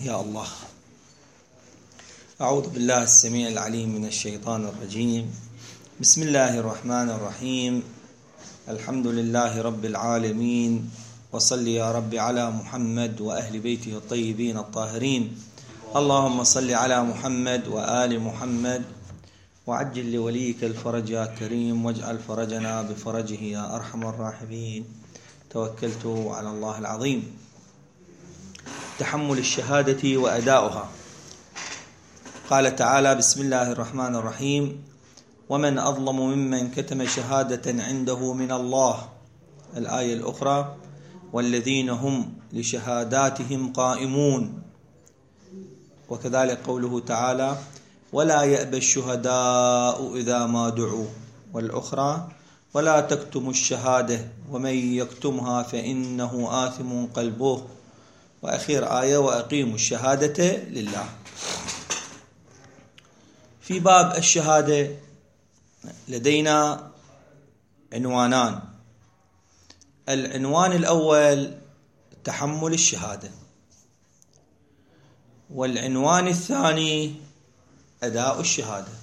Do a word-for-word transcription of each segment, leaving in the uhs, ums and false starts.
يا الله. أعوذ بالله السميع العليم من الشيطان الرجيم. بسم الله الرحمن الرحيم. الحمد لله رب العالمين، وصل يا رب على محمد وأهل بيته الطيبين الطاهرين. اللهم صل على محمد وآل محمد، وعجل لوليك الفرج يا كريم، واجعل فرجنا بفرجه يا أرحم الراحمين. توكلت على الله العظيم. تحمل الشهادة وأداؤها. قال تعالى: بسم الله الرحمن الرحيم: ومن أظلم ممن كتم شهادة عنده من الله. الآية الأخرى: والذين هم لشهاداتهم قائمون. وكذلك قوله تعالى: ولا يأبى الشهداء إذا ما دعوا. والأخرى: ولا تكتموا الشهادة ومن يكتمها فإنه آثم قلبه. وأخير آية: وأقيموا الشهادة لله. في باب الشهادة لدينا عنوانان. العنوان الأول تحمل الشهادة، والعنوان الثاني أداء الشهادة،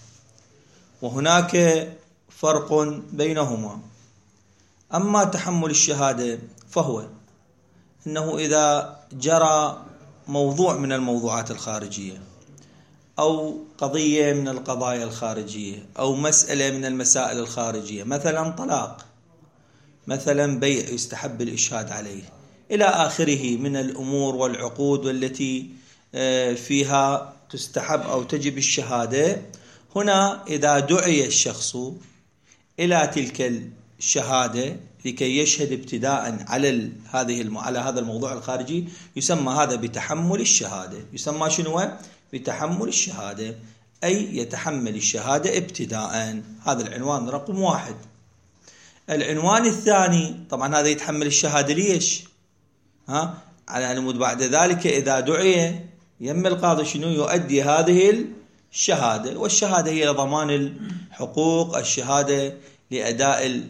وهناك فرق بينهما. أما تحمل الشهادة فهو أنه إذا جرى موضوع من الموضوعات الخارجية، أو قضية من القضايا الخارجية، أو مسألة من المسائل الخارجية، مثلا طلاق، مثلا بيع يستحب الإشهاد عليه، إلى آخره من الأمور والعقود التي فيها تستحب أو تجب الشهادة. هنا إذا دعي الشخص إلى تلك الشهادة لكي يشهد ابتداء على هذه على هذا الموضوع الخارجي، يسمى هذا بتحمل الشهادة. يسمى شنو؟ بتحمل الشهادة، أي يتحمل الشهادة ابتداء. هذا العنوان رقم واحد. العنوان الثاني طبعا هذا يتحمل الشهادة ليش؟ ها؟ على نمود بعد ذلك إذا دعي يم القاضي شنو يؤدي هذه الشهادة. والشهادة هي ضمان الحقوق، الشهادة لأداء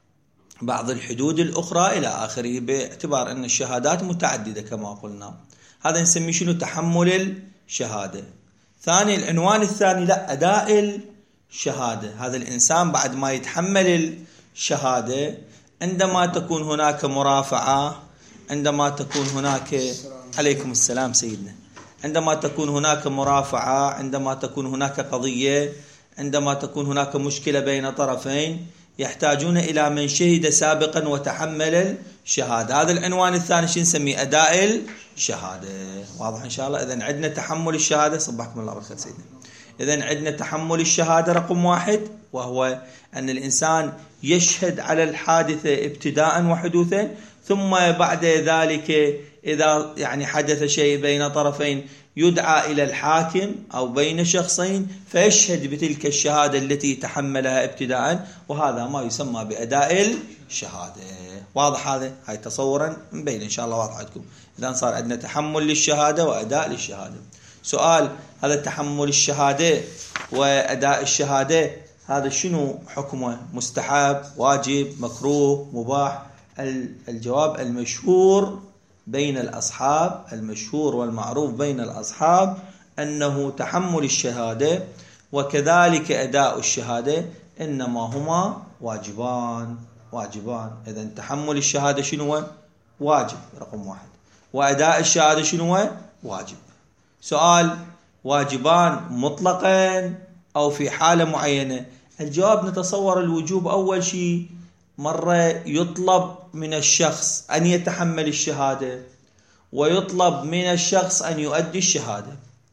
بعض الحدود الأخرى إلى آخره، باعتبار أن الشهادات متعددة كما قلنا. هذا نسميه شنو؟ تحمل الشهادة. ثاني العنوان الثاني لا أداء الشهادة. هذا الإنسان بعد ما يتحمل الشهادة، عندما تكون هناك مرافعة، عندما تكون هناك عليكم السلام سيدنا عندما تكون هناك مرافعة، عندما تكون هناك قضية، عندما تكون هناك مشكلة بين طرفين يحتاجون إلى من شهد سابقا وتحمل الشهادة. هذا العنوان الثاني شو نسميه؟ أداء الشهادة. واضح إن شاء الله؟ إذن عندنا تحمل الشهادة. صبحكم الله بالخير سيدنا. إذن عندنا تحمل الشهادة رقم واحد، وهو أن الإنسان يشهد على الحادثة ابتداء وحدوثا، ثم بعد ذلك إذا يعني حدث شيء بين طرفين يدعى إلى الحاكم أو بين شخصين فيشهد بتلك الشهادة التي تحملها ابتداء، وهذا ما يسمى بأداء الشهادة. واضح هذا؟ هاي تصورا من بين إن شاء الله واضح عندكم. إذا صار عندنا تحمل للشهادة وأداء للشهادة. سؤال: هذا تحمل الشهادة وأداء الشهادة هذا شنو حكمه؟ مستحب، واجب، مكروه، مباح؟ الجواب المشهور بين الأصحاب، المشهور والمعروف بين الأصحاب أنه تحمل الشهادة وكذلك أداء الشهادة إنما هما واجبان. واجبان. إذن تحمل الشهادة شنو؟ واجب رقم واحد، وأداء الشهادة شنو؟ واجب. سؤال: واجبان مطلقا أو في حالة معينة؟ الجواب نتصور الوجوب أول شيء مرة يطلب من الشخص أن يتحمل الشهادة، ويطلب من الشخص أن يؤدي الشهادة،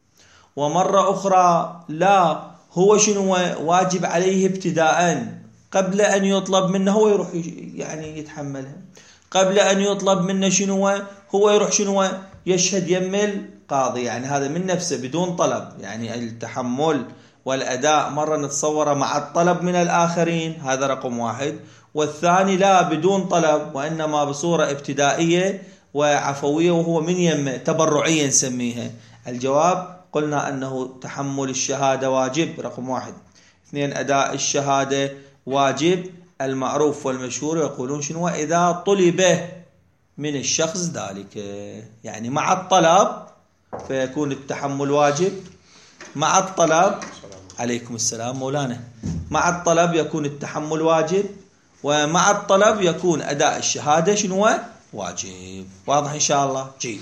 ومرة أخرى لا، هو شنو واجب عليه ابتداء قبل أن يطلب منه هو يروح يعني يتحملها، قبل أن يطلب منه شنو هو يروح شنو يشهد يم القاضي. يعني هذا من نفسه بدون طلب. يعني التحمل والأداء مرة نتصوره مع الطلب من الآخرين، هذا رقم واحد. والثاني لا، بدون طلب، وإنما بصورة ابتدائية وعفوية، وهو من يمه تبرعيا نسميها. الجواب قلنا أنه تحمل الشهادة واجب رقم واحد. اثنين أداء الشهادة واجب. المعروف والمشهور يقولون شنو؟ إذا طلب من الشخص ذلك، يعني مع الطلب فيكون التحمل واجب مع الطلب. عليكم السلام مولانا. مع الطلب يكون التحمل واجب، ومع الطلب يكون أداء الشهادة شنو واجب. واضح إن شاء الله؟ جيد.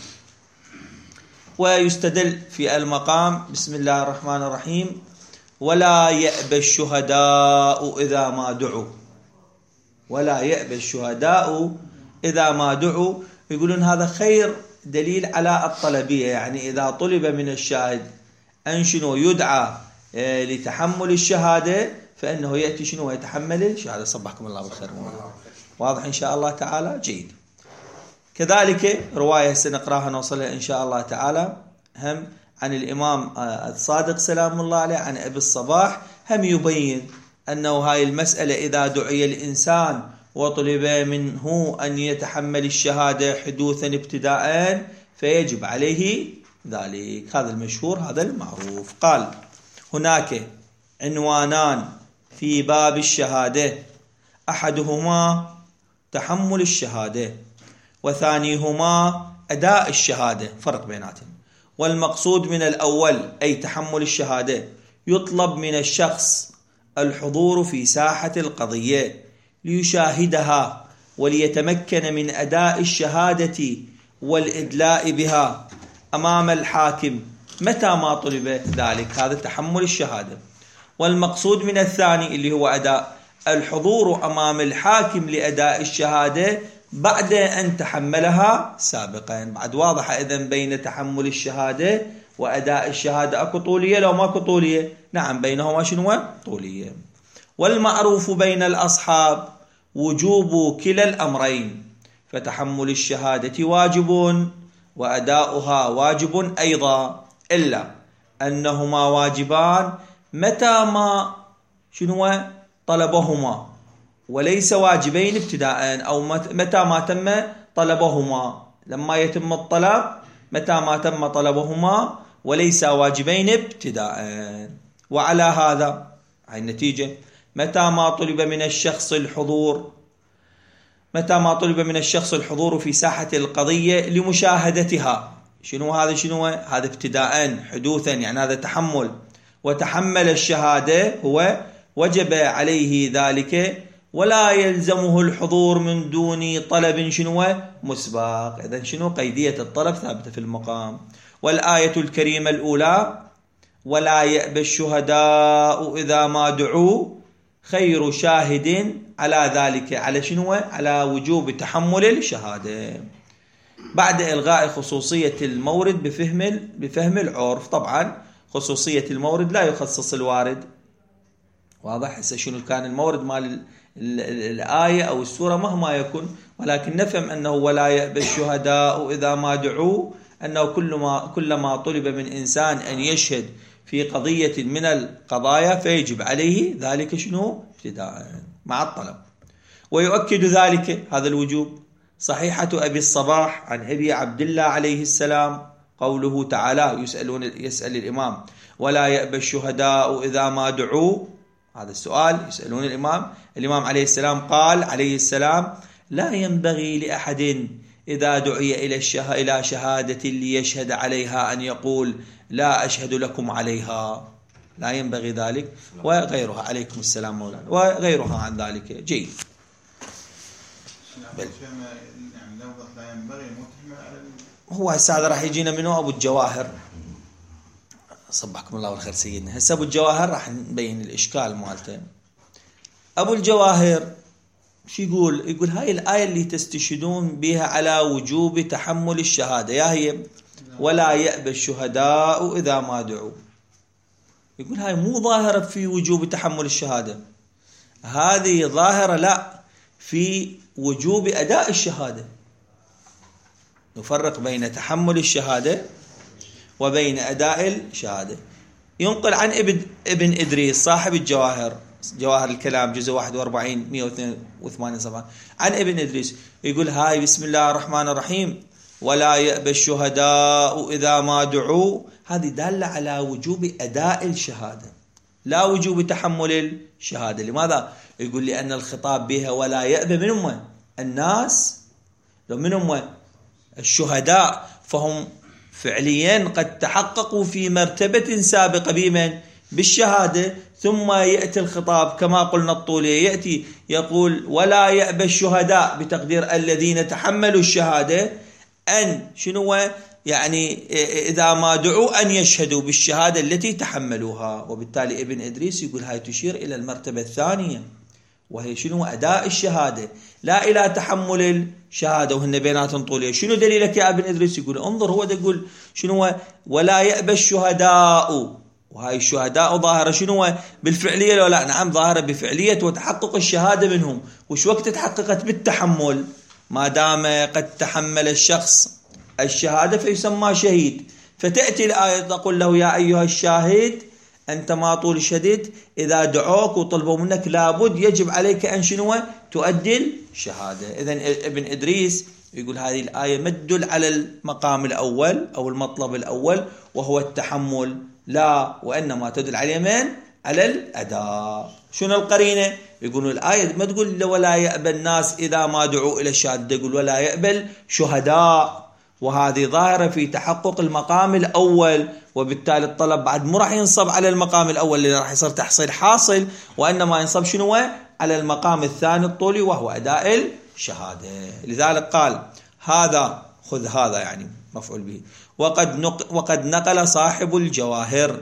ويستدل في المقام بسم الله الرحمن الرحيم ولا يأبى الشهداء إذا ما دعوا. ولا يأبى الشهداء إذا ما دعوا. يقولون هذا خير دليل على الطلبية، يعني إذا طلب من الشاهد أن شنو يدعى لتحمل الشهادة فإنه يأتي شنو يتحمل الشهادة. صبحكم الله بالخير. واضح إن شاء الله تعالى؟ جيد. كذلك رواية سنقراها نوصلها إن شاء الله تعالى هم عن الإمام الصادق سلام الله عليه عن أبي الصباح، هم يبين أنه هاي المسألة إذا دعي الإنسان وطلب منه أن يتحمل الشهادة حدوثا ابتداء فيجب عليه ذلك. هذا المشهور، هذا المعروف. قال هناك عنوانان في باب الشهادة، أحدهما تحمل الشهادة وثانيهما أداء الشهادة، فرق بيناتهم. والمقصود من الأول أي تحمل الشهادة يطلب من الشخص الحضور في ساحة القضية ليشاهدها وليتمكن من أداء الشهادة والإدلاء بها أمام الحاكم متى ما طلب ذلك. هذا تحمل الشهادة. والمقصود من الثاني اللي هو أداء الحضور أمام الحاكم لأداء الشهادة بعد أن تحملها سابقا. بعد واضحة إذن بين تحمل الشهادة وأداء الشهادة أكو طولية لو ما أكو طولية؟ نعم بينهما شنو طولية. والمعروف بين الأصحاب وجوب كلا الأمرين، فتحمل الشهادة واجب وأداؤها واجب أيضا، إلا أنهما واجبان متى ما شنو طلبهما، وليس واجبين ابتداء، أو متى ما تم طلبهما. لما يتم الطلب متى ما تم طلبهما وليس واجبين ابتداء. وعلى هذا هاي النتيجة متى ما طلب من الشخص الحضور متى ما طلب من الشخص الحضور في ساحة القضية لمشاهدتها، شنو هذا شنو هذا ابتداء حدوثا، يعني هذا تحمل، وتحمل الشهادة هو وجب عليه ذلك ولا يلزمه الحضور من دون طلب شنو مسبق. إذن شنو قيدية الطلب ثابتة في المقام. والآية الكريمة الأولى ولا يأبى الشهداء إذا ما دعوا خير شاهد على ذلك، على شنو على وجوب تحمل الشهادة بعد إلغاء خصوصية المورد بفهم بفهم العرف. طبعا خصوصية المورد لا يخصص الوارد. واضح؟ هسه شنو كان المورد مال الآية أو السورة مهما يكون، ولكن نفهم أنه ولا يأبى الشهداء إذا ما دعوا أنه كل ما كلما طلب من إنسان أن يشهد في قضية من القضايا فيجب عليه ذلك شنو ابتداء مع الطلب. ويؤكد ذلك هذا الوجوب صحيحة أبي الصباح عن أبي عبد الله عليه السلام قوله تعالى يسألون يسأل الإمام ولا يأبى الشهداء إذا ما دعوا. هذا السؤال يسألون الإمام. الإمام عليه السلام قال عليه السلام لا ينبغي لأحد إذا دعي إلى الشه... إلى شهادة ليشهد عليها أن يقول لا أشهد لكم عليها. لا ينبغي ذلك. وغيرها عليكم السلام مولانا وغيرها عن ذلك. جيد. هو هسه هذا راح يجينا منه أبو الجواهر. صبحكم الله بالخير سيدنا. هسه أبو الجواهر راح نبين الإشكال مالته. أبو الجواهر شو يقول؟ يقول هاي الآية اللي تستشهدون بها على وجوب تحمل الشهادة يا هي ولا يأبى الشهداء إذا ما دعوا، يقول هاي مو ظاهرة في وجوب تحمل الشهادة، هذه ظاهرة لا في وجوب أداء الشهادة. نفرق بين تحمل الشهادة وبين أداء الشهادة. ينقل عن ابن ابن إدريس صاحب الجواهر جواهر الكلام جزء واحد وأربعين مئة واثنين وثمانين صفحة عن ابن إدريس يقول هاي بسم الله الرحمن الرحيم ولا يأبى الشهداء إذا ما دعوا، هذه دالة على وجوب أداء الشهادة لا وجوب تحمل الشهادة. لماذا؟ يقول لأن الخطاب بها ولا يأبى من هم الناس، لو من هم الشهداء فهم فعليا قد تحققوا في مرتبة سابقة بمن؟ بالشهادة، ثم يأتي الخطاب كما قلنا الطولية، يأتي يقول ولا يأبى الشهداء بتقدير الذين تحملوا الشهادة أن شنو يعني إذا ما دعوا أن يشهدوا بالشهادة التي تحملوها. وبالتالي ابن إدريس يقول هاي تشير إلى المرتبة الثانية، وهي شنو؟ أداء الشهادة، لا إلى تحمل الشهادة وهن بيناتهم طولية. شنو دليلك يا ابن إدريس؟ يقول انظر، هو ده يقول شنو ولا يأبى الشهداء، وهاي الشهداء ظاهرة شنو بالفعلية لو لا؟ نعم ظاهرة بفعلية وتحقق الشهادة منهم. وش وقت تحققت؟ بالتحمل، ما دام قد تحمل الشخص الشهادة فيسمى شهيد. فتأتي الآية تقول له يا أيها الشاهد أنت ما طول شديد، إذا دعوك وطلبوا منك لابد يجب عليك أن شنو؟ تؤدي الشهادة. إذن ابن إدريس يقول هذه الآية ما تدل على المقام الأول أو المطلب الأول وهو التحمل، لا، وإنما تدل على من؟ على الأداء. شنو القرينة؟ يقولون الآية ما تقول ولا يأبى الناس إذا ما دعوا إلى الشهادة، يقول ولا يأبى الشهداء، وهذه ظاهرة في تحقق المقام الأول. وبالتالي الطلب بعد مو راح ينصب على المقام الأول اللي راح يصير تحصيل حاصل، وإنما ينصب شنو؟ على المقام الثاني الطولي وهو أداء الشهادة. لذلك قال هذا، خذ هذا يعني مفعول به. وقد نق وقد نقل صاحب الجواهر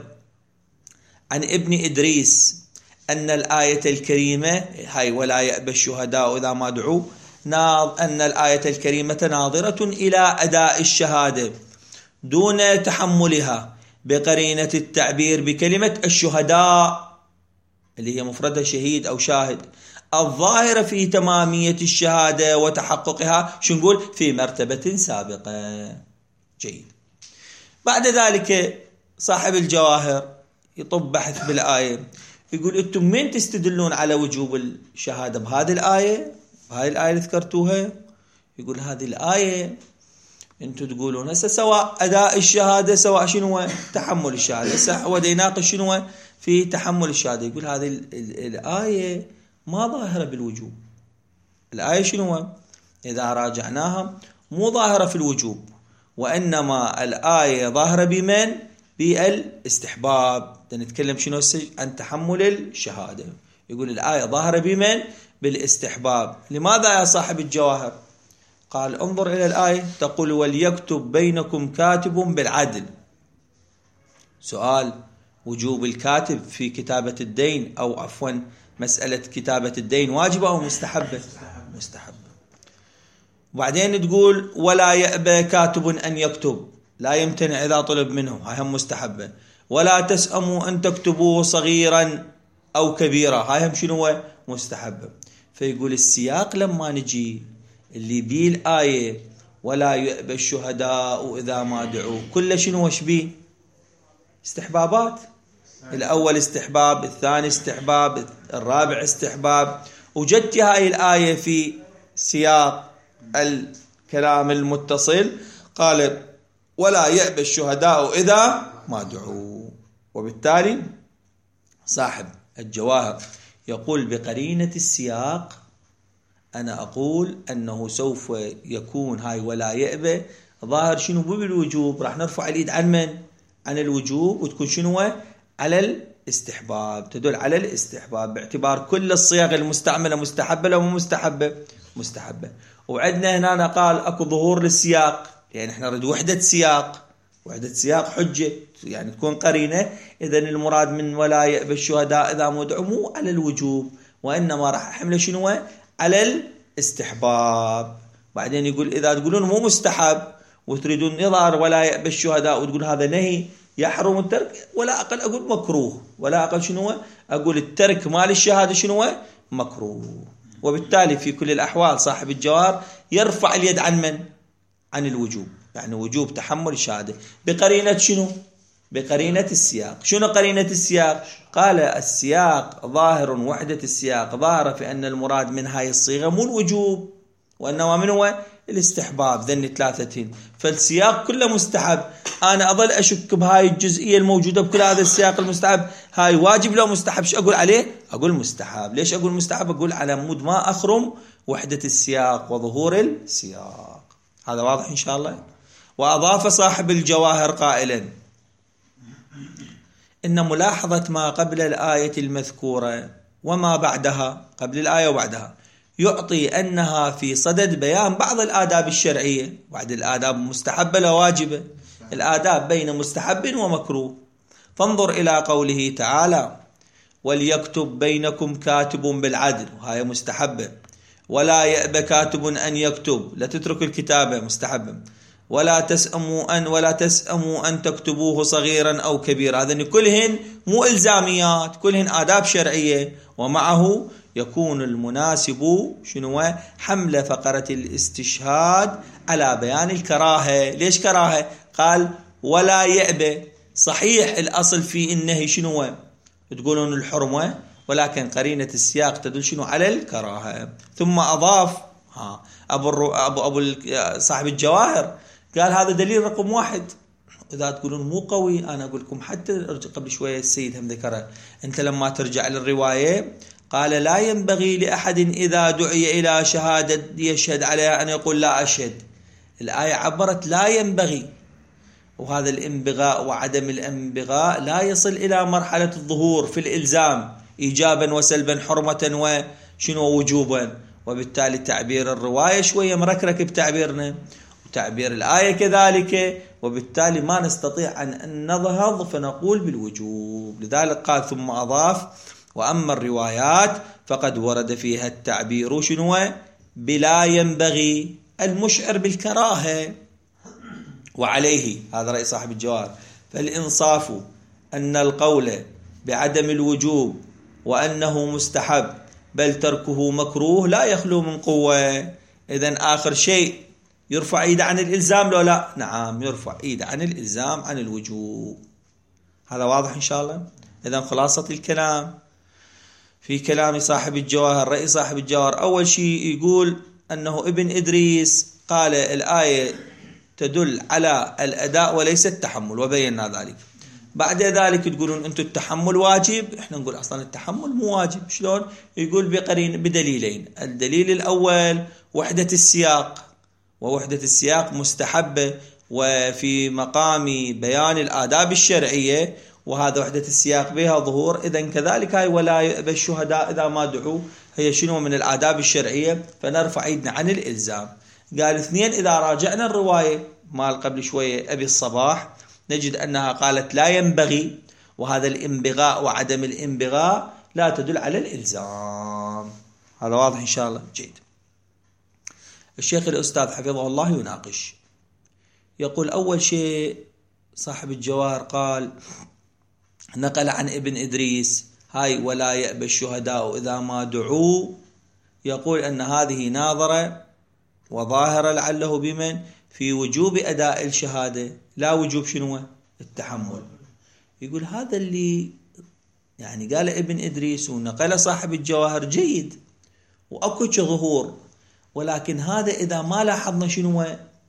عن ابن إدريس أن الآية الكريمة هاي ولا يأبى الشهداء إذا ما دعوا، أن الآية الكريمة ناظرة إلى أداء الشهادة دون تحملها بقرينة التعبير بكلمة الشهداء اللي هي مفردة شهيد أو شاهد، الظاهرة في تمامية الشهادة وتحققها شو نقول؟ في مرتبة سابقة. جيد. بعد ذلك صاحب الجواهر يطب بحث بالآية، يقول أنتم من تستدلون على وجوب الشهادة؟ بهذه الآية؟ بهذه الآية اللي ذكرتوها؟ يقول هذه الآية أنتم تقولون هسه سواء أداء الشهادة سواء شنو تحمل الشهادة، هسه هو يناقش شنو في تحمل الشهادة. يقول هذه الآية ما ظاهرة بالوجوب. الآية شنو إذا راجعناها؟ مو ظاهرة في الوجوب، وإنما الآية ظاهرة بمن؟ بالاستحباب. نتكلم شنو عن تحمل الشهادة. يقول الآية ظاهرة بمن؟ بالاستحباب. لماذا يا صاحب الجواهر؟ قال انظر إلى الآية تقول وليكتب بينكم كاتب بالعدل. سؤال: وجوب الكاتب في كتابة الدين أو عفوا مسألة كتابة الدين واجبة أو مستحبة؟ مستحبة. وبعدين تقول ولا يأبى كاتب أن يكتب، لا يمتنع إذا طلب منه، هاي هم مستحبة. ولا تسأموا أن تكتبوه صغيرا أو كبيرا، هاي هم شنو؟ مستحبة. فيقول السياق لما نجي اللي بيه الآية ولا يأبى الشهداء إذا ما دعوا، كل شنو وش بيه؟ استحبابات. الأول استحباب، الثاني استحباب، الرابع استحباب. وجدت هاي الآية في سياق الكلام المتصل قال ولا يأبى الشهداء إذا ما دعوا. وبالتالي صاحب الجواهر يقول بقرينة السياق أنا أقول أنه سوف يكون هاي ولا يأبى ظاهر شنو بالوجوب، راح نرفع اليد عن من؟ عن الوجوب، وتكون شنو؟ على الاستحباب، تدل على الاستحباب باعتبار كل الصيغ المستعملة مستحبة لو مستحبة مستحبة. وعندنا هنا قال أكو ظهور للسياق، يعني احنا نريد وحدة سياق، وحدة سياق حجة يعني تكون قرينة. إذن المراد من ولا يأبى الشهداء إذا ما دعوا مو على الوجوب، وإنما راح أحمله شنو؟ على الاستحباب. بعدين يقول إذا تقولون مو مستحب وتريدون يظهر ولا يأبى الشهداء وتقول هذا نهي يحرم الترك، ولا أقل أقول مكروه، ولا أقل شنو؟ أقول الترك مال الشهادة شنو؟ مكروه. وبالتالي في كل الأحوال صاحب الجوار يرفع اليد عن من؟ عن الوجوب، يعني وجوب تحمل الشهادة بقرينة شنو؟ بقرينة السياق. شنو قرينة السياق؟ قال السياق ظاهر، وحدة السياق ظاهرة في أن المراد من هاي الصيغة مو الوجوب وإنما من هو؟ الاستحباب. ذني ثلاثتين، فالسياق كله مستحب. أنا أظل أشك بهاي الجزئية الموجودة بكل هذا السياق المستحب، هاي واجب لو مستحب شو أقول عليه؟ أقول مستحب. ليش أقول مستحب؟ أقول على مود ما أخرم وحدة السياق وظهور السياق. هذا واضح إن شاء الله. وأضاف صاحب الجواهر قائلا: إن ملاحظة ما قبل الآية المذكورة وما بعدها، قبل الآية وبعدها، يعطي أنها في صدد بيان بعض الآداب الشرعية. بعد الآداب مستحبة لا واجبة، الآداب بين مستحب ومكروه. فانظر إلى قوله تعالى: وليكتب بينكم كاتب بالعدل، وهي مستحبة. ولا يأبى كاتب أن يكتب، لا تترك الكتابة، مستحبة. ولا تسأموا أن ولا تسأموا أن تكتبوه صغيرا أو كبيرا. هذين كلهن مو إلزاميات، كلهن آداب شرعية. ومعه يكون المناسب شنو؟ حمل فقرة الاستشهاد على بيان الكراهة. ليش كراهة؟ قال ولا يأبى. صحيح الأصل في النهي شنو؟ تقولون الحرمة، ولكن قرينة السياق تدل شنو؟ على الكراهة. ثم أضاف ها أبو الرو... أبو أبو صاحب الجواهر قال هذا دليل رقم واحد. إذا تقولون مو قوي، أنا أقول لكم حتى قبل شوية السيد هم ذكره، أنت لما ترجع للرواية قال لا ينبغي لأحد إذا دعي إلى شهادة يشهد عليها أن يقول لا أشهد. الآية عبرت لا ينبغي، وهذا الانبغاء وعدم الانبغاء لا يصل إلى مرحلة الظهور في الإلزام إيجابا وسلبا، حرمة وشنو وجوبا. وبالتالي تعبير الرواية شوية مركرك بتعبيرنا، وتعبير الآية كذلك، وبالتالي ما نستطيع أن ننهض فنقول بالوجوب. لذلك قال ثم أضاف: وأما الروايات فقد ورد فيها التعبير شنو؟ بلا ينبغي، المشعر بالكراهة. وعليه، هذا رأي صاحب الجواب، فالإنصاف أن القول بعدم الوجوب وأنه مستحب بل تركه مكروه لا يخلو من قوة. إذن آخر شيء يرفع إيده عن الإلزام لو لا؟ نعم، يرفع إيده عن الإلزام عن الوجوب. هذا واضح إن شاء الله. إذن خلاصة الكلام في كلام صاحب الجواهر، رأي صاحب الجواهر، أول شيء يقول أنه ابن إدريس قال الآية تدل على الأداء وليس التحمل، وبينا ذلك. بعد ذلك تقولون أنتم التحمل واجب، إحنا نقول أصلا التحمل مو واجب. شلون؟ يقول بقرين بدليلين. الدليل الأول وحدة السياق، ووحدة السياق مستحبة وفي مقام بيان الآداب الشرعية، وهذا وحدة السياق بها ظهور. إذن كذلك هاي ولا يأبى الشهداء إذا ما دعوا، هي شنو من الآداب الشرعية، فنرفع ايدنا عن الإلزام. قال اثنين، إذا راجعنا الرواية مال قبل شوية أبي الصباح نجد أنها قالت لا ينبغي، وهذا الانبغاء وعدم الانبغاء لا تدل على الإلزام. هذا واضح إن شاء الله. جيد. الشيخ الأستاذ حفظه الله يناقش، يقول أول شيء صاحب الجواهر قال نقل عن ابن إدريس هاي ولا يأبى الشهداء إذا ما دعوا، يقول أن هذه ناظرة وظاهرة لعله بمن؟ في وجوب أداء الشهادة، لا وجوب شنو؟ التحمل. يقول هذا اللي يعني قال ابن إدريس ونقل صاحب الجواهر جيد وأكو ظهور، ولكن هذا إذا ما لاحظنا شنو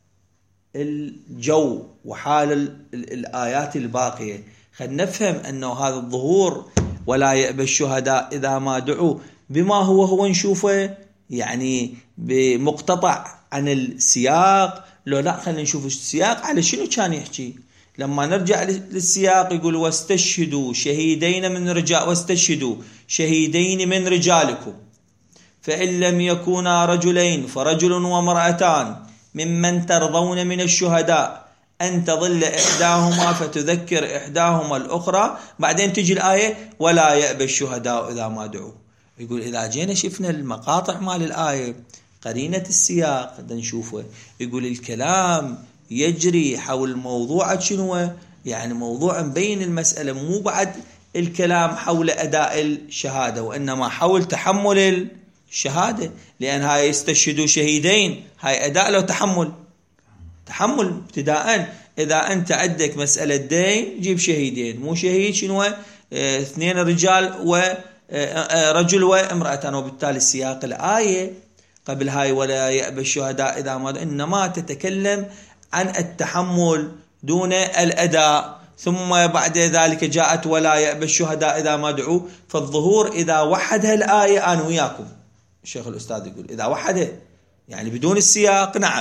الجو وحال الآيات الباقية، خلينا نفهم أنه هذا الظهور ولا يأبى الشهداء إذا ما دعوا بما هو هو نشوفه يعني بمقتطع عن السياق. لو لا خلينا نشوف السياق على شنو كان يحكي. لما نرجع للسياق يقول واستشهدوا شهيدين من رجال واستشهدوا شهيدين من رجالكم فإن لم يكونا رجلين فرجل ومرأتان ممن ترضون من الشهداء أن تظل إحداهما فتذكر إحداهما الأخرى. بعدين تجي الآية ولا يأبى الشهداء إذا ما دعوا. يقول إذا جينا شفنا المقاطع مال الآية قرينة السياق بدنا نشوفه، يقول الكلام يجري حول موضوع شنو؟ يعني موضوع مبين المسألة، مو بعد الكلام حول أداء الشهادة وإنما حول تحمل الشهادة. لأن هاي يستشهدوا شهيدين، هاي أداء لو تحمل؟ تحمل ابتداء. إذا أنت عندك مسألة دين جيب شهيدين، مو شهيد شنو؟ اه اثنين رجال ورجل وامرأتان. وبالتالي السياق الآية قبل هاي ولا يأبى الشهداء إذا ما، إنما تتكلم عن التحمل دون الأداء. ثم بعد ذلك جاءت ولا يأبى الشهداء إذا ما دعوا. فالظهور إذا وحدها الآية أنا وياكم الشيخ الأستاذ يقول إذا وحدها يعني بدون السياق نعم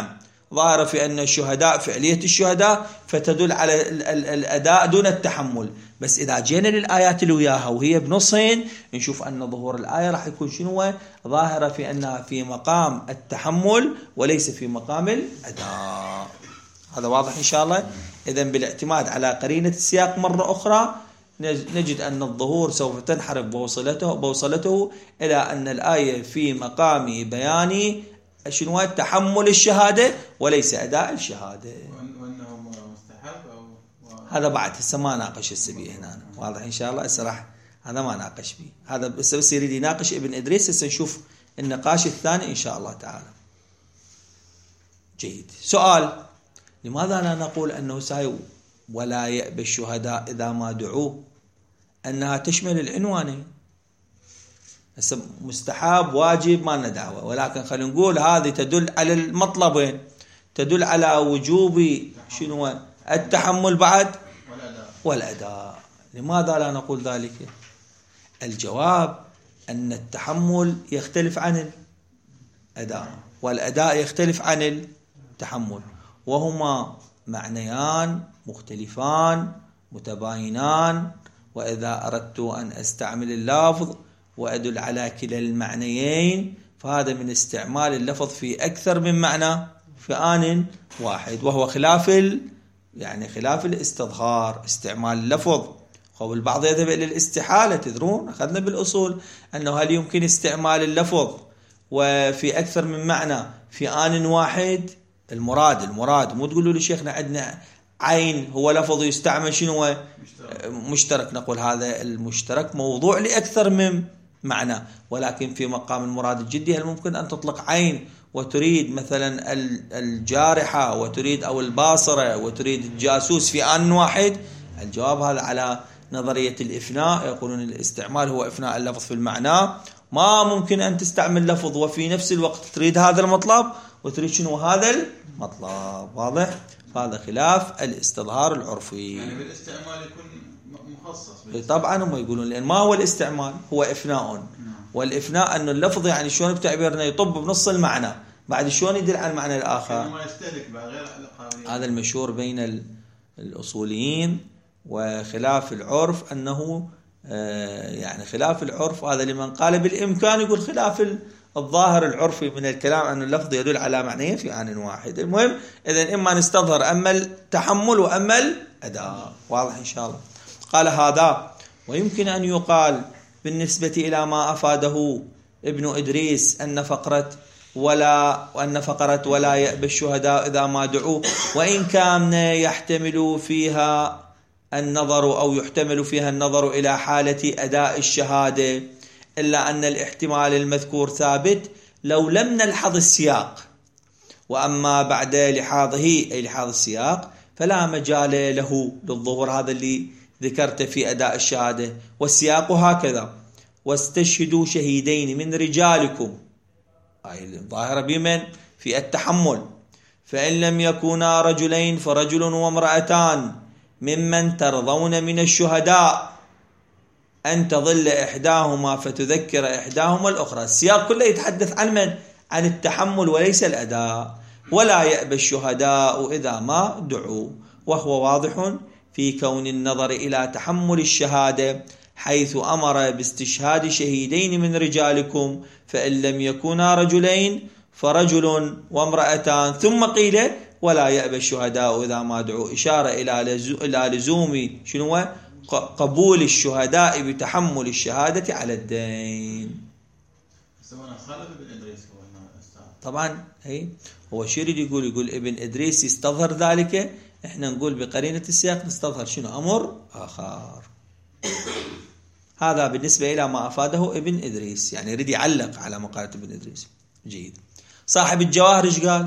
ظاهرة في أن الشهداء فعلية الشهداء فتدل على الأداء دون التحمل. بس إذا جينا للآيات اللي وياها وهي بنصين نشوف أن ظهور الآية راح يكون شنو؟ ظاهرة في أنها في مقام التحمل وليس في مقام الأداء. هذا واضح إن شاء الله. إذن بالاعتماد على قرينة السياق مرة أخرى نجد أن الظهور سوف تنحرف بوصلته, بوصلته إلى أن الآية في مقام بيان شنو؟ تحمل الشهادة وليس أداء الشهادة. وأنه مستحب أو هذا بعد هسه ما ناقش السبي هنا. واضح إن شاء الله. الصراحة هذا ما ناقش به. هذا بس بس يريد يناقش ابن إدريس. هسه نشوف النقاش الثاني إن شاء الله تعالى. جيد. سؤال: لماذا لا نقول أنه ساي ولا يأبى الشهداء إذا ما دعوا أنها تشمل العنوانين؟ هسه مستحب واجب ما لنا دعوة، ولكن خلينا نقول هذه تدل على المطلبين، تدل على وجوب شنو؟ التحمل بعد والأداء. لماذا لا نقول ذلك؟ الجواب أن التحمل يختلف عن الأداء والأداء يختلف عن التحمل، وهما معنيان مختلفان متباينان. وإذا أردت أن أستعمل اللفظ وأدل على كلا المعنيين فهذا من استعمال اللفظ في أكثر من معنى في آن واحد، وهو خلاف ال... يعني خلاف الاستظهار، استعمال اللفظ. والبعض يذهب إلى الاستحالة. تدرون أخذنا بالأصول أنه هل يمكن استعمال اللفظ وفي أكثر من معنى في آن واحد؟ المراد المراد مو تقولوا لي شيخنا عندنا عين هو لفظ يستعمل شنو؟ مشترك. مشترك. نقول هذا المشترك موضوع لأكثر من معنى، ولكن في مقام المراد الجدي هل ممكن أن تطلق عين وتريد مثلا الجارحة وتريد أو الباصرة وتريد الجاسوس في آن واحد؟ الجواب هذا على نظرية الإفناء. يقولون الاستعمال هو إفناء اللفظ في المعنى. ما ممكن أن تستعمل لفظ وفي نفس الوقت تريد هذا المطلب وتريد شنو هذا المطلب. واضح؟ هذا خلاف الاستظهار العرفي. يعني بالاستعمال يكون مخصص. طبعا هم يقولون لأن ما هو الاستعمال؟ هو إفناء. نعم. والإفناء أنه اللفظ يعني شلون بتعبيرنا يطب بنص المعنى بعد شلون يدل على المعنى الآخر. ما يستهلك غير هذا المشهور بين الأصوليين. وخلاف العرف أنه يعني خلاف العرف هذا لمن قال بالإمكان يقول خلاف الظاهر العرفي من الكلام أن اللفظ يدل على معنيه في آن واحد. المهم إذن إما نستظهر أما التحمل وأما الأداء. واضح إن شاء الله. قال هذا ويمكن أن يقال بالنسبة إلى ما أفاده ابن إدريس أن فقرة ولا وأن فقرة ولا يأبى الشهداء إذا ما دعوا وإن كان يحتمل فيها النظر أو يحتمل فيها النظر إلى حالة أداء الشهادة، إلا أن الاحتمال المذكور ثابت لو لم نلحظ السياق، وأما بعد لحاظه أي لحاظ السياق فلا مجال له للظهور. هذا اللي ذكرت في أداء الشهادة. والسياق هكذا: واستشهدوا شهيدين من رجالكم، أي الظاهرة بمن؟ في التحمل. فإن لم يكونا رجلين فرجل وامرأتان ممن ترضون من الشهداء أن تظل إحداهما فتذكر إحداهما الأخرى. السياق كله يتحدث عن من؟ عن التحمل وليس الأداء. ولا يأبى الشهداء إذا ما دعوا، وهو واضح في كون النظر إلى تحمل الشهادة حيث أمر باستشهاد شهيدين من رجالكم فإن لم يكونا رجلين فرجل وامرأتان، ثم قيل ولا يأبى الشهداء إذا ما دعوا، إشارة إلى لزوم شنو؟ قبول الشهداء بتحمل الشهادة على الدين. طبعا هي هو شو يريد يقول؟ يقول ابن إدريس يستظهر ذلك، احنا نقول بقرينة السياق نستظهر شنو؟ أمر آخر. هذا بالنسبة إلى ما أفاده ابن إدريس، يعني يريد يعلق على مقالة ابن إدريس. جيد. صاحب الجواهر ايش قال؟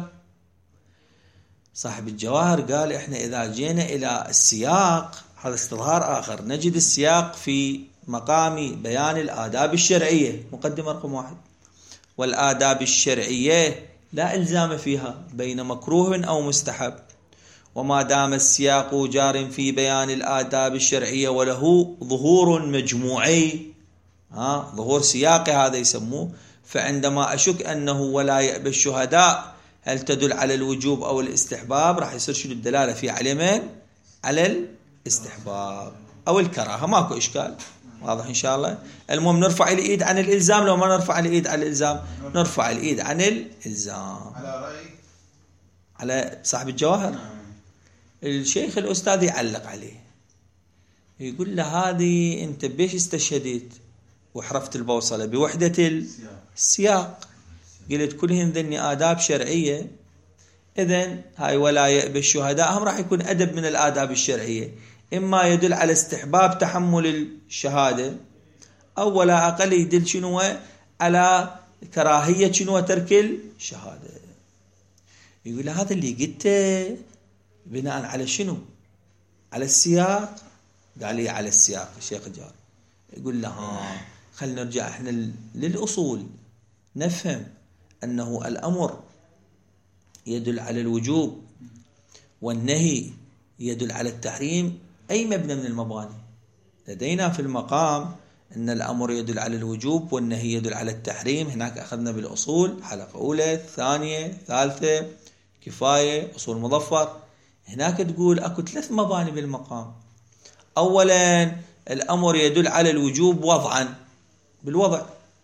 صاحب الجواهر قال احنا إذا جينا إلى السياق هذا استظهار آخر، نجد السياق في مقام بيان الآداب الشرعية، مقدمة رقم واحد. والآداب الشرعية لا إلزام فيها بين مكروه أو مستحب، وما دام السياق جار في بيان الآداب الشرعية وله ظهور مجموعي، ها ظهور سياقي هذا يسموه، فعندما أشك أنه ولا يأبى الشهداء هل تدل على الوجوب أو الاستحباب؟ راح يصير شنو الدلالة فيه على من؟ على الاستحباب أو الكراهة، ماكو إشكال. واضح إن شاء الله. المهم نرفع الإيد عن الإلزام. لو ما نرفع الإيد عن الإلزام نرفع الإيد عن الإلزام. على رأي على صاحب الجواهر الشيخ الأستاذ يعلق عليه، يقول له هذه أنت بيش استشهدت وحرفت البوصلة بوحدة السياق، قلت كلهن ذني آداب شرعية، إذن هاي ولا يأبى الشهداء هم راح يكون أدب من الآداب الشرعية، إما يدل على استحباب تحمل الشهادة أو ولا أقل يدل شنو على كراهية شنو ترك الشهادة. يقول هذا اللي قلته بناء على شنو؟ على السياق. قال لي على السياق الشيخ الجار. يقول له ها خلينا نرجع احنا للأصول، نفهم أنه الأمر يدل على الوجوب والنهي يدل على التحريم. أي مبنى من المباني لدينا في المقام أن الأمر يدل على الوجوب والنهي يدل على التحريم. هناك أخذنا بالأصول حلقة أولى ثانية ثالثة كفاية أصول مظفر. هناك تقول أكو ثلاث مباني بالمقام. أولا الأمر يدل على الوجوب وضعا بالوضع.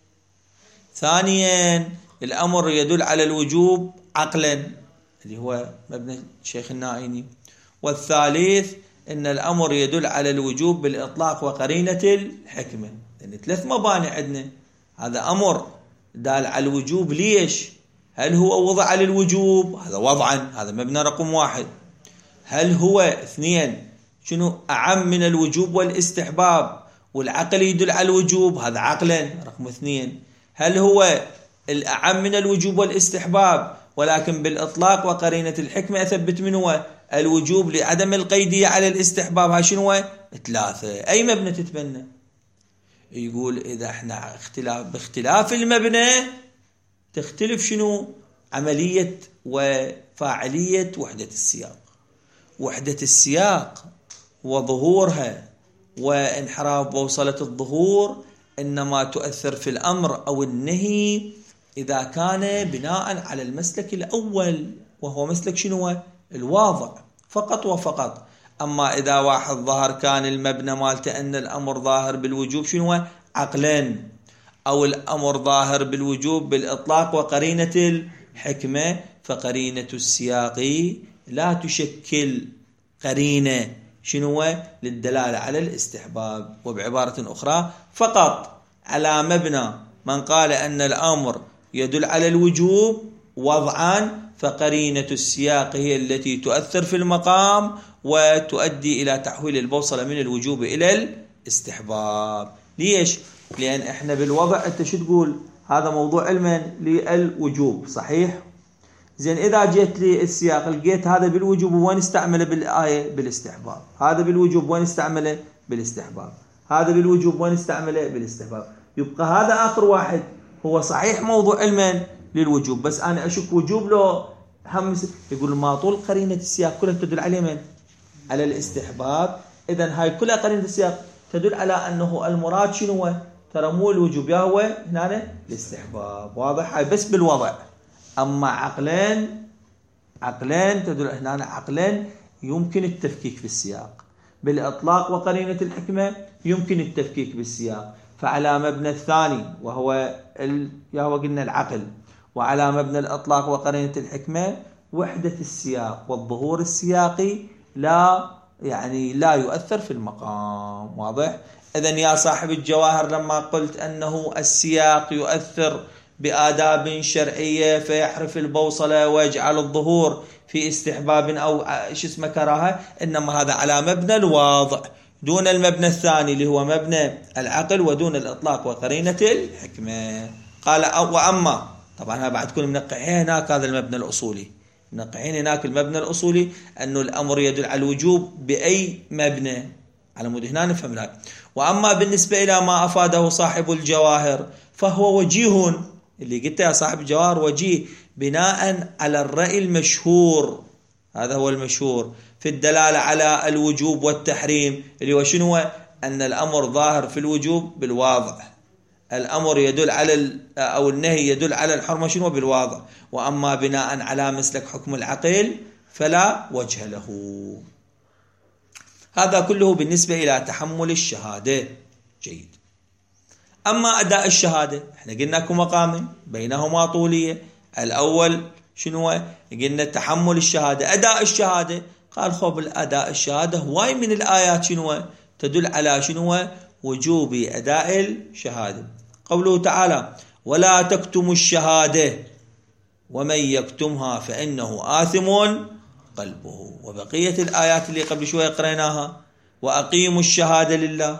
ثانيا الأمر يدل على الوجوب عقلا اللي هو مبنى الشيخ النائيني. والثالث أن الأمر يدل على الوجوب بالإطلاق وقرينة الحكمة. يعني ثلاث مباني عندنا. هذا أمر دال على الوجوب. ليش؟ هل هو وضع على الوجوب؟ هذا وضعا، هذا مبنى رقم واحد. هل هو اثنين شنو أعم من الوجوب والاستحباب والعقل يدل على الوجوب؟ هذا عقلا رقم اثنين. هل هو الأعم من الوجوب والاستحباب ولكن بالإطلاق وقرينة الحكمة أثبت من هو الوجوب لعدم القيدية على الاستحباب؟ ها شنو هو؟ ثلاثة. أي مبنى تتبنى؟ يقول إذا احنا اختلاف باختلاف المبنى تختلف شنو عملية وفاعلية وحدة السياق. وحدة السياق وظهورها وانحراف بوصلة الظهور إنما تؤثر في الأمر أو النهي إذا كان بناء على المسلك الأول وهو مسلك شنو الواضع فقط وفقط. أما إذا واحد ظهر كان المبنى مالته أن الأمر ظاهر بالوجوب شنو عقلا أو الأمر ظاهر بالوجوب بالإطلاق وقرينة الحكمة، فقرينة السياق لا تشكل قرينة شنو للدلالة على الاستحباب. وبعبارة أخرى فقط على مبنى من قال أن الأمر يدل على الوجوب وضعا فقرينة السياق هي التي تؤثر في المقام وتؤدي إلى تحويل البوصلة من الوجوب إلى الاستحباب. ليش؟ لأن إحنا بالوضع أنت شو تقول؟ هذا موضوع علما للوجوب صحيح؟ زين إذا جيت لي السياق لقيت هذا بالوجوب وين استعمله بالآية؟ بالاستحباب. هذا بالوجوب وين استعمله؟ بالاستحباب. هذا بالوجوب وين استعمله؟ بالاستحباب. يبقى هذا آخر واحد هو صحيح موضوع علما للوجوب بس أنا أشك وجوب له هم. يقول ما طول قرينة السياق كلها تدل على من؟ على الاستحباب. إذن هاي كلها قرينة السياق تدل على أنه المراد شنو؟ ترى مو الوجوب يا هو هنا الاستحباب. واضح؟ هاي بس بالوضع. أما عقلين عقلين تدل هنا عقلين يمكن التفكيك في السياق بالإطلاق وقرينة الحكمة يمكن التفكيك بالسياق. فعلى مبنى الثاني وهو ال... يا هو قلنا العقل وعلى مبنى الإطلاق وقرينة الحكمة وحدة السياق والظهور السياقي لا يعني لا يؤثر في المقام. واضح؟ إذن يا صاحب الجواهر لما قلت أنه السياق يؤثر بآداب شرعية فيحرف البوصلة ويجعل الظهور في استحباب أو شو اسمه كراهة، إنما هذا على مبنى الواضع دون المبنى الثاني اللي هو مبنى العقل ودون الإطلاق وقرينة الحكمة. قال وأما طبعا بعد تكون منقعين هناك هذا المبنى الأصولي منقعين هناك المبنى الأصولي أنه الأمر يدل على الوجوب بأي مبنى على مود هنا نفهم لك. وأما بالنسبة إلى ما أفاده صاحب الجواهر فهو وجيه اللي قلت يا صاحب الجواهر وجيه بناء على الرأي المشهور. هذا هو المشهور في الدلالة على الوجوب والتحريم اللي هو شنو؟ أن الأمر ظاهر في الوجوب بالواضع الأمر يدل على أو النهي يدل على الحرمة شنو بالواضح، وأما بناء على مسلك حكم العقل فلا وجه له. هذا كله بالنسبة إلى تحمل الشهادة. جيد. أما أداء الشهادة احنا قلنا مقام بينهما طولية. الأول شنو؟ قلنا تحمل الشهادة. أداء الشهادة قال خب الأداء الشهادة هواي من الآيات شنو تدل على شنو وجوب أداء الشهادة. قوله تعالى ولا تكتموا الشهادة ومن يكتمها فإنه آثم قلبه. وبقية الآيات اللي قبل شوية قرأناها وأقيموا الشهادة لله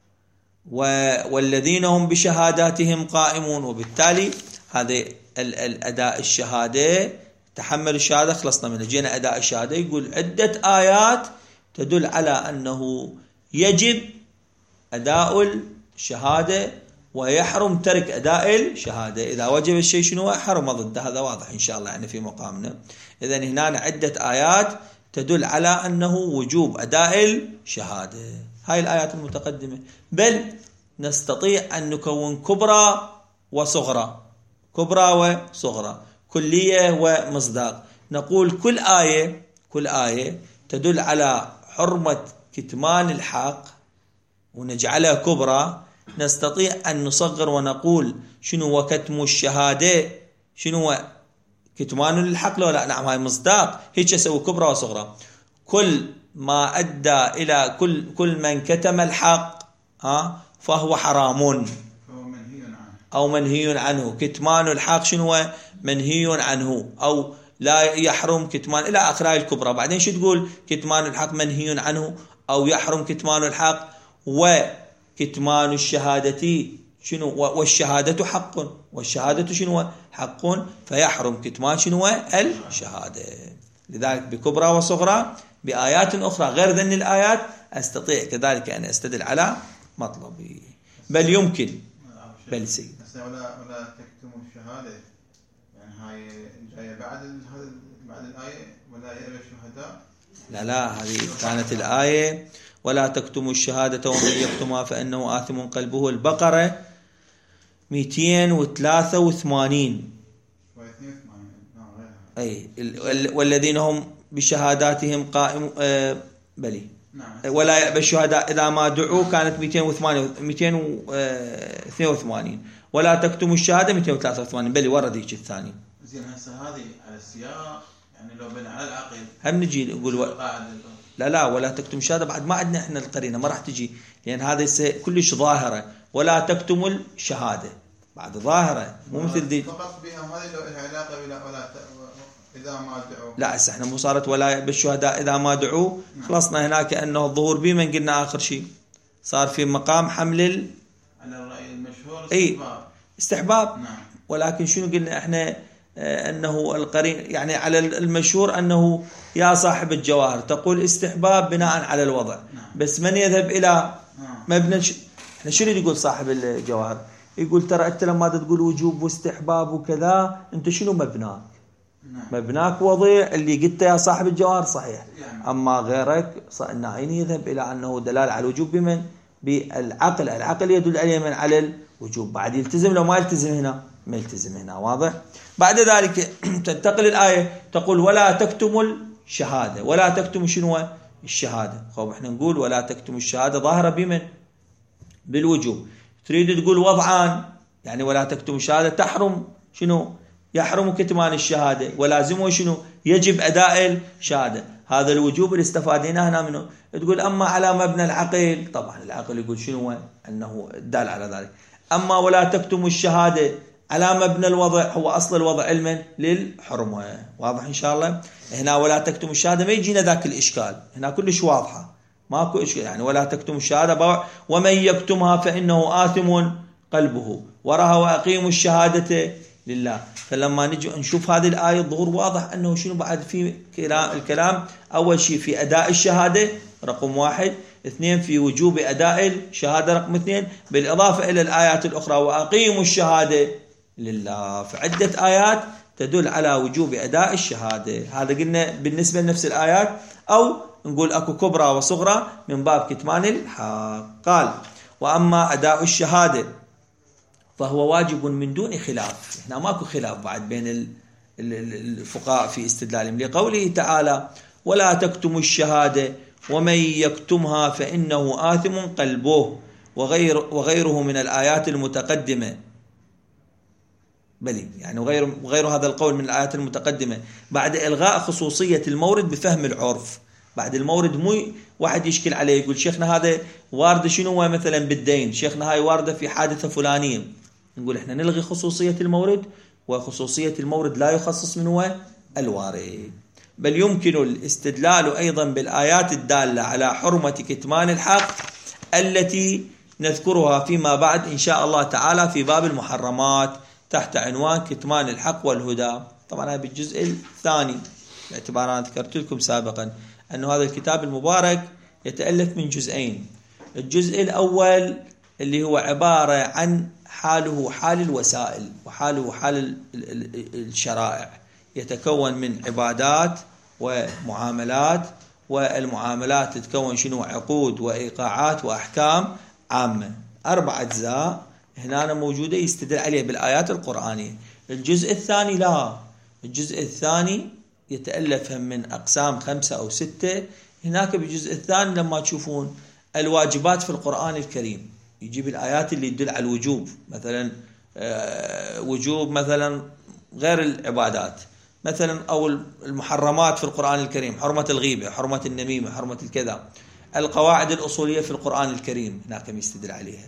والذين هم بشهاداتهم قائمون. وبالتالي هذا الأداء الشهادة تحمل الشهادة خلصنا منه. جينا أداء الشهادة يقول عدة آيات تدل على أنه يجب أداء الشهادة ويحرم ترك أداء الشهادة. إذا وجب الشيء شنو حرم ضده. هذا واضح إن شاء الله يعني في مقامنا. إذن هنا عدة آيات تدل على أنه وجوب أداء الشهادة. هاي الآيات المتقدمة. بل نستطيع أن نكون كبرى وصغرى، كبرى وصغرى، كلية ومصداق. نقول كل آية كل آية تدل على حرمة كتمان الحق ونجعلها كبرى. نستطيع أن نصغر ونقول شنو وكتم الشهادة شنو كتمان للحق. لا نعم هاي مصداق. هيك يسوي كبرى وصغرى. كل ما أدى إلى كل كل من كتم الحق ها فهو حرام أو منهي عنه. كتمان الحق شنو منهي عنه أو لا يحرم كتمان إلى آخر هاي الكبرى. بعدين شو تقول كتمان الحق منهي عنه أو يحرم كتمان الحق وكتمان الشهادة شنو والشهادة حق والشهادة شنو حق فيحرم كتمان شنو الشهادة. لذلك بكبرى وصغرى بآيات أخرى غير ذن الآيات أستطيع كذلك أن أستدل على مطلبي. بل يمكن بل سيد ولا ولا تكتموا الشهادة يعني هاي جاية بعد بعد الآية ولا يأبى الشهداء. لا لا هذه كانت الآية ولا تكتموا الشهادة ومن يكتمها فإنه آثم قلبه. البقرة مئتين وثلاثة وثمانين. أي والذين هم بشهاداتهم قائم آه بلي ولا يأبى الشهداء إذا ما دعوا كانت مئتين واثنين وثمانين. ولا تكتموا الشهادة مئتين وثلاثة وثمانين بلي ورد هيك الثاني. زين هسه هذه على السياق يعني لو بنى على العقل هم نجي نقول و... لا لا ولا تكتم الشهادة بعد ما عندنا احنا القرينة ما راح تجي لأن هذا كلش ظاهرة. ولا تكتموا الشهادة بعد ظاهرة مو مثل دي فقط بها هذه لو لها علاقة ولا ولا إذا ما دعوا. لا هسه احنا مو صارت ولا بالشهداء إذا ما دعوا خلصنا هناك أنه الظهور بي من قلنا آخر شيء صار في مقام حمل ال... على الرأي المشهور استحباب. اي استحباب. نعم. ولكن شنو قلنا احنا اه انه القرين يعني على المشهور انه يا صاحب الجواهر تقول استحباب بناء على الوضع. نعم. بس من يذهب الى نعم. مبنى ش... احنا شنو يقول صاحب الجواهر يقول ترى انت لما تقول وجوب واستحباب وكذا انت شنو مبناك؟ نعم. مبناك وضيع اللي قلته يا صاحب الجواهر صحيح. نعم. اما غيرك الناعين يذهب الى انه دلال على الوجوب بمن بالعقل. العقل يدل عليه من على الوجوب. بعد يلتزم لو ما يلتزم هنا ما يلتزم هنا. واضح. بعد ذلك تنتقل الآية تقول ولا تكتموا الشهادة. ولا تكتموا شنو الشهادة. خب احنا نقول ولا تكتموا الشهادة ظاهرة بمن بالوجوب. تريد تقول وضعان يعني ولا تكتموا الشهادة تحرم شنو يحرم كتمان الشهادة ولازمه شنو يجب أداء الشهادة. هذا الوجوب اللي استفاديناه هنا منه. تقول أما على مبنى العقل طبعا العقل يقول شنو أنه دال على ذلك. أما ولا تكتموا الشهادة على مبنى الوضع هو أصل الوضع علما للحرمة. واضح إن شاء الله. هنا ولا تكتموا الشهادة ما يجينا ذاك الإشكال. هنا كلش واضحة ماكو إشكال يعني ولا تكتموا الشهادة ومن يكتمها فإنه آثم قلبه وراها وأقيموا الشهادة لله. فلما نجي نشوف هذه الآية الظهور واضح أنه شنو بعد في الكلام. أول شيء في أداء الشهادة رقم واحد. اثنين في وجوب أداء الشهادة رقم اثنين بالإضافة إلى الآيات الأخرى وأقيموا الشهادة لله. فعدة آيات تدل على وجوب أداء الشهادة. هذا قلنا بالنسبة لنفس الآيات أو نقول أكو كبرى وصغرى من باب كتمان الحق. قال وأما أداء الشهادة فهو واجب من دون خلاف. هنا ماكو خلاف بعد بين الفقهاء في استدلالهم لقوله تعالى ولا تكتموا الشهادة ومن يكتمها فإنه آثم قلبه وغير وغيره من الآيات المتقدمة. بلي يعني وغير, وغير هذا القول من الآيات المتقدمة بعد إلغاء خصوصية المورد بفهم العرف. بعد المورد مو واحد يشكل عليه يقول شيخنا هذا وارد شنو هو مثلا بالدين، شيخنا هاي واردة في حادثة فلانية، نقول احنا نلغي خصوصية المورد، وخصوصية المورد لا يخصص من هو الوارد. بل يمكن الاستدلال أيضا بالآيات الدالة على حرمة كتمان الحق التي نذكرها فيما بعد إن شاء الله تعالى في باب المحرمات تحت عنوان كتمان الحق والهدى. طبعا هذا بالجزء الثاني، باعتبار أنا ذكرت لكم سابقا أن هذا الكتاب المبارك يتألف من جزئين. الجزء الأول اللي هو عبارة عن حاله حال الوسائل وحاله حال الشرائع، يتكون من عبادات ومعاملات، والمعاملات تتكون شنو عقود وإيقاعات وأحكام عامة، أربع أجزاء هنا موجودة يستدل عليه بالآيات القرآنية. الجزء الثاني لا، الجزء الثاني يتألف من أقسام خمسة أو ستة. هناك بالجزء الثاني لما تشوفون الواجبات في القرآن الكريم يجيب الآيات اللي تدل على الوجوب، مثلا وجوب مثلا غير العبادات مثلا، أو المحرمات في القرآن الكريم، حرمة الغيبة، حرمة النميمة، حرمة الكذا. القواعد الأصولية في القرآن الكريم هناك يستدل عليها.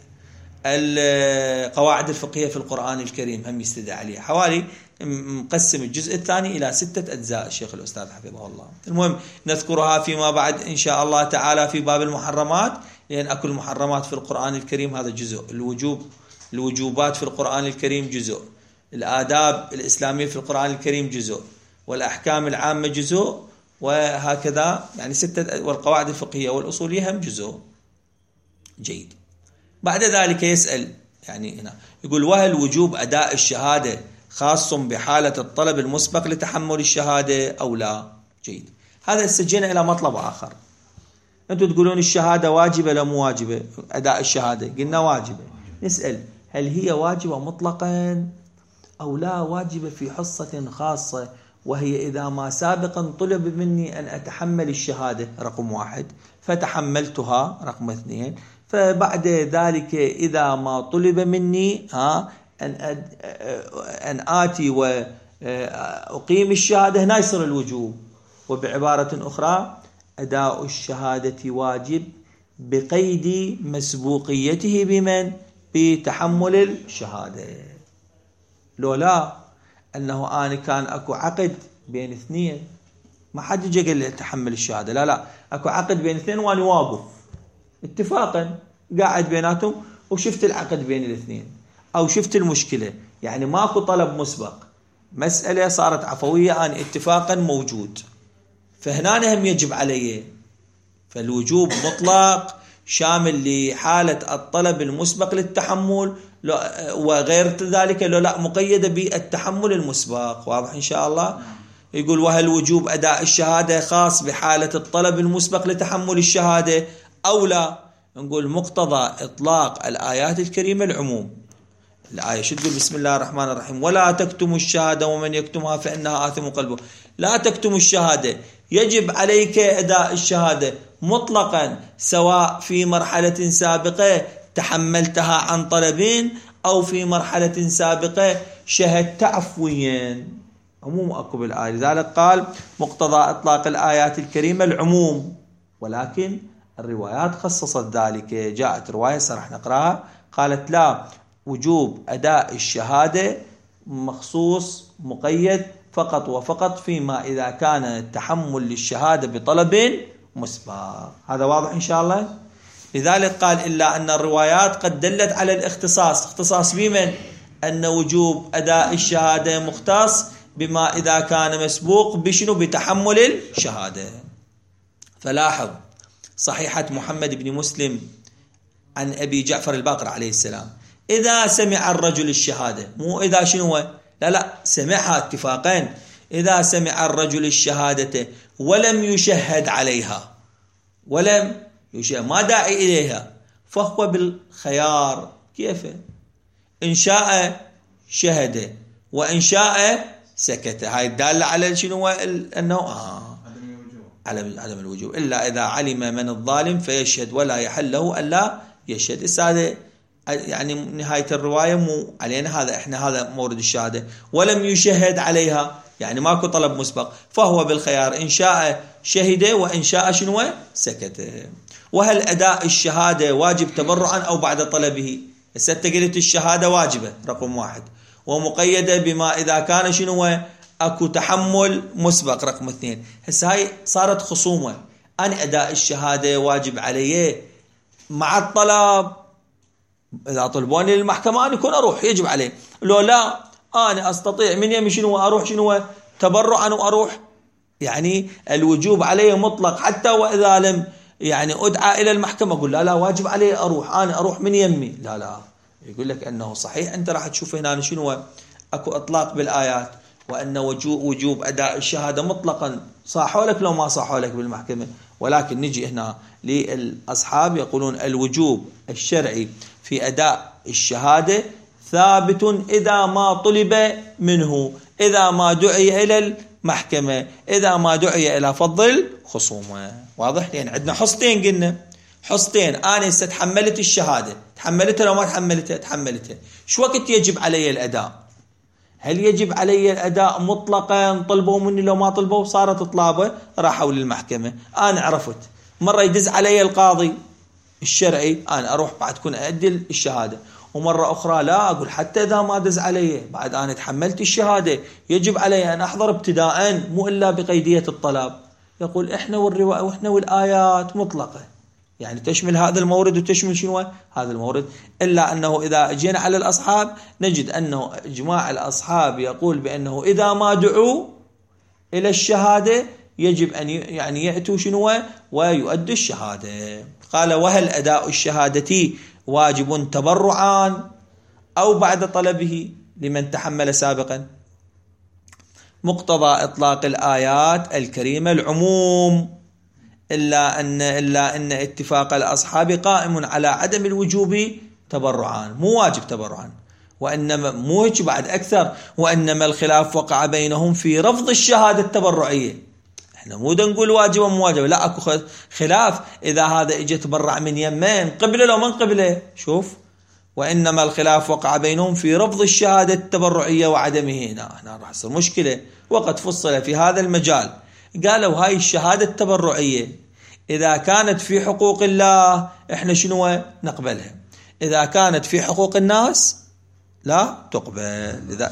القواعد الفقهية في القرآن الكريم هم يستدل عليها. حوالي مقسم الجزء الثاني إلى ستة أجزاء الشيخ الأستاذ حفظه الله. المهم نذكرها فيما بعد إن شاء الله تعالى في باب المحرمات، لأن أكل المحرمات في القرآن الكريم هذا جزء، الوجوب الوجوبات في القرآن الكريم جزء، الآداب الإسلامية في القرآن الكريم جزء، والأحكام العامة جزء، وهكذا يعني ستة، والقواعد الفقهية والأصولية هم جزء. جيد. بعد ذلك يسأل يعني هنا يقول وهل وجوب أداء الشهادة خاص بحالة الطلب المسبق لتحمل الشهادة أو لا؟ جيد. هذا استجينا إلى مطلب آخر. أنتم تقولون الشهادة واجبة لا مو واجبة؟ أداء الشهادة قلنا واجبة. نسأل هل هي واجبة مطلقا أو لا واجبة في حصة خاصة، وهي إذا ما سابقا طلب مني أن أتحمل الشهادة رقم واحد فتحملتها رقم اثنين، فبعد ذلك إذا ما طلب مني ها أن أن آتي وأقيم الشهادة هنا يصير الوجوب. وبعبارة أخرى أداء الشهادة واجب بقيد مسبوقيته بمن؟ بتحمل الشهادة. لو لا أنه أنا كان أكو عقد بين اثنين، ما حد يجي قال لي تحمل الشهادة، لا لا أكو عقد بين اثنين وأنا واقف اتفاقا قاعد بيناتهم وشفت العقد بين الاثنين أو شفت المشكلة، يعني ماكو طلب مسبق، مسألة صارت عفوية أنا اتفاقا موجود، فهنا هم يجب علي. فالوجوب مطلق شامل لحالة الطلب المسبق للتحمل، وغير ذلك لو لا مقيدة بالتحمل المسبق. واضح إن شاء الله؟ يقول وهل وجوب أداء الشهادة خاص بحالة الطلب المسبق لتحمل الشهادة أو لا؟ نقول مقتضى إطلاق الآيات الكريمة العموم. الآية شو تقول؟ بسم الله الرحمن الرحيم ولا تكتموا الشهادة ومن يكتمها فإنها آثم قلبه. لا تكتموا الشهادة، يجب عليك أداء الشهادة مطلقا، سواء في مرحلة سابقة تحملتها عن طلبين أو في مرحلة سابقة شهدت عفويا. عموم أكو بالآية، لذلك قال مقتضى إطلاق الآيات الكريمة العموم، ولكن الروايات خصصت ذلك. جاءت رواية سرح نقراها قالت لا، وجوب أداء الشهادة مخصوص مقيد فقط وفقط فيما إذا كان التحمل للشهادة بطلب مسبق. هذا واضح إن شاء الله؟ لذلك قال إلا أن الروايات قد دلت على الاختصاص. اختصاص بمن؟ أن وجوب أداء الشهادة مختص بما إذا كان مسبوق بشنو؟ بتحمل الشهادة. فلاحظ صحيحة محمد بن مسلم عن أبي جعفر الباقر عليه السلام إذا سمع الرجل الشهادة، مو إذا شنو، لا لا سمعها اتفاقين، إذا سمع الرجل الشهادة ولم يشهد عليها، ولم يشهد ما داعي إليها، فهو بالخيار. كيف؟ إن شاء شهد وإن شاء سكت. هاي الدالة على شنو؟ أنه آه على عدم الوجوب، إلا إذا علم من الظالم فيشهد ولا يحل له ألا يشهد. هذا يعني نهاية الرواية مو علينا، هذا إحنا هذا مورد الشهادة. ولم يشهد عليها يعني ماكو طلب مسبق، فهو بالخيار إن شاء شهد وإن شاء شنو سكت. وهل أداء الشهادة واجب تبرعا أو بعد طلبه؟ الستة قلت الشهادة واجبة رقم واحد، ومقيدة بما إذا كان شنو أكو تحمل مسبق رقم اثنين. هسه هاي صارت خصومة، أنا أداء الشهادة واجب علي مع الطلب، إذا طلبوني للمحكمة أنا يكون أروح يجب عليه، لو لا أنا أستطيع من يمي شنو أروح شنو تبرعا وأروح. يعني الوجوب عليه مطلق حتى وإذا لم يعني أدعى إلى المحكمة أقول لا لا واجب عليه أروح، أنا أروح من يمي، لا لا يقول لك أنه صحيح. أنت راح تشوف هنا شنو أكو إطلاق بالآيات، وأن وجوب أداء الشهادة مطلقا صاحوا لك لو ما صاحوا لك بالمحكمة. ولكن نجي هنا للأصحاب يقولون الوجوب الشرعي في أداء الشهادة ثابت إذا ما طلب منه، إذا ما دعي إلى المحكمة، إذا ما دعي إلى فضل خصومه. واضح؟ يعني عندنا حصتين، قلنا حصتين. أنا ستحملت الشهادة، تحملتها لو ما تحملتها تحملتها، شو وقت يجب علي الأداء؟ هل يجب علي الأداء مطلقا طلبوا مني لو ما طلبوا صارت طلابة راحوا للمحكمة، أنا عرفت. مرة يدز علي القاضي الشرعي أنا أروح بعد كون أؤدي الشهادة، ومرة أخرى لا أقول حتى إذا ما دز علي بعد أنا تحملت الشهادة يجب علي أن أحضر ابتداء مو إلا بقيدية الطلب. يقول إحنا والرواية وإحنا والآيات مطلقة، يعني تشمل هذا المورد وتشمل شنو هذا المورد. إلا أنه إذا جينا على الأصحاب نجد أنه إجماع الأصحاب يقول بأنه إذا ما دعوا إلى الشهادة يجب أن يعني يأتوا شنو ويؤدوا الشهادة. قال وهل أداء الشهادة واجب تبرعا أو بعد طلبه لمن تحمل سابقا؟ مقتضى إطلاق الآيات الكريمة العموم، إلا أن إلا أن اتفاق الأصحاب قائم على عدم الوجوب تبرعا، مو واجب تبرعا، وإنما مو هيك بعد أكثر، وإنما الخلاف وقع بينهم في رفض الشهادة التبرعية. احنا مو نقول واجب ومو واجب، لا اكو خلاف إذا هذا اجى تبرع من يمين قبله لو من قبله. شوف، وإنما الخلاف وقع بينهم في رفض الشهادة التبرعية وعدمه. هنا هنا راح تصير مشكلة، وقد فصل في هذا المجال. قالوا هاي الشهادة التبرعية إذا كانت في حقوق الله إحنا شنو نقبلها، إذا كانت في حقوق الناس لا تقبل. إذا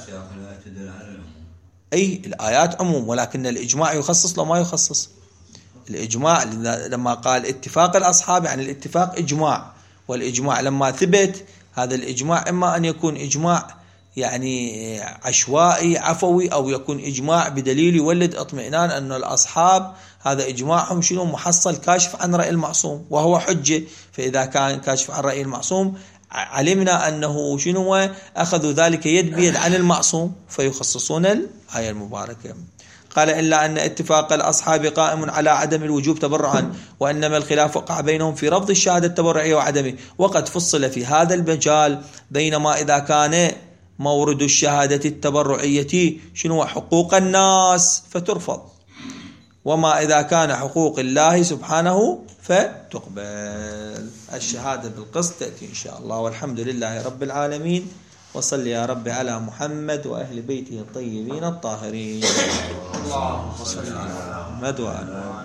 أي الآيات عموم، ولكن الإجماع يخصص لو ما يخصص. الإجماع لما قال اتفاق الأصحاب يعني الاتفاق إجماع، والإجماع لما ثبت هذا الإجماع إما أن يكون إجماع يعني عشوائي عفوي، أو يكون إجماع بدليل يولد اطمئنان أن الأصحاب هذا إجماعهم شنو محصل كاشف عن رأي المعصوم وهو حجة. فإذا كان كاشف عن رأي المعصوم علمنا أنه شنو أخذوا ذلك يد بيد عن المعصوم فيخصصون الآية المباركة. قال إلا أن اتفاق الأصحاب قائم على عدم الوجوب تبرعا، وإنما الخلاف وقع بينهم في رفض الشهادة التبرعية وعدمه. وقد فصل في هذا المجال بينما إذا كان مورد الشهادة التبرعية شنو حقوق الناس فترفض، وما إذا كان حقوق الله سبحانه فتقبل. الشهادة بالقسط تأتي إن شاء الله. والحمد لله رب العالمين، وصل يا رب على محمد وأهل بيته الطيبين الطاهرين. اللهم صل على محمد وعلى